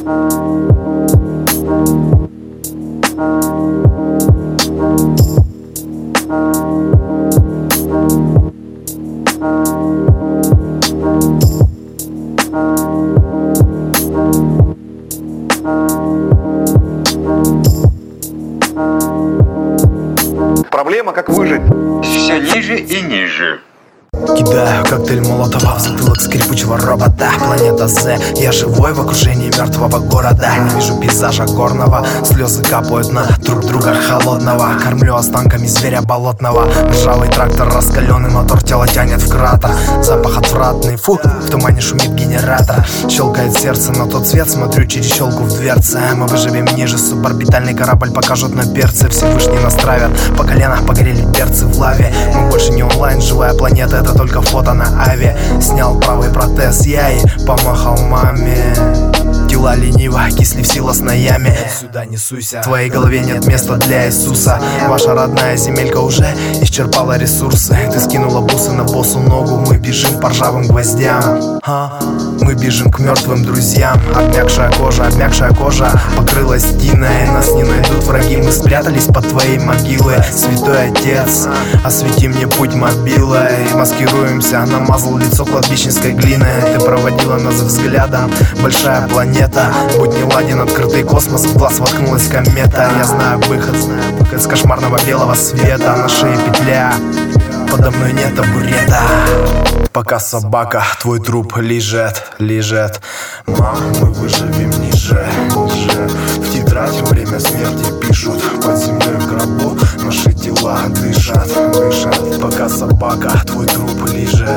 Проблема, как выжить. Все ниже и ниже. Кидаю коктейль молотова в затылок скрипучего робота. Планета З, я живой в окружении мертвого города. Не вижу пейзажа горного, слезы капают на друг друга холодного. Кормлю останками зверя болотного. Ржавый трактор раскаленный, мотор тело тянет в кратер. Запах отвратный, фу, в тумане шумит генератор. Щелкает сердце на тот свет, смотрю через щелку в дверце. Мы выживем ниже, суборбитальный корабль покажут на перце. Всевышний нас травят, по коленах погорели перцы в лаве. Мы больше не онлайн, живая планета, это только фото на аве. Снял правый протез я и помахал маме. Дела лениво, кисли в силос на яме. Сюда не суйся, в твоей голове нет места для Иисуса. Ваша родная земелька уже исчерпала ресурсы. Ты скинула бусы на босу ногу. Мы бежим по ржавым гвоздям, мы бежим к мертвым друзьям. Обмякшая кожа покрылась тиной. Нас не найдут враги, мы спрятались под твоей могилой. Святой Отец, освети мне путь мобилой. Маскируемся, намазал лицо кладбищенской глиной. Ты проводила нас взглядом, большая планета. Будь не ладен, открытый космос, в глаз воткнулась комета. Я знаю выход из кошмарного белого света. На шее петля, подо мной нет табурета. Пока собака твой труп лежит. Мам, мы выживем ниже. В тетрадь время смерти пишут. Под землей в гробу наши тела дышат. Пока собака твой труп лежит.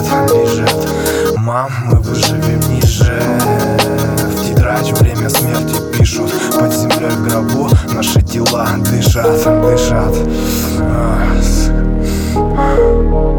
Мам, мы выживем ниже. В тетрадь время смерти пишут. Под землей в гробу наши тела дышат.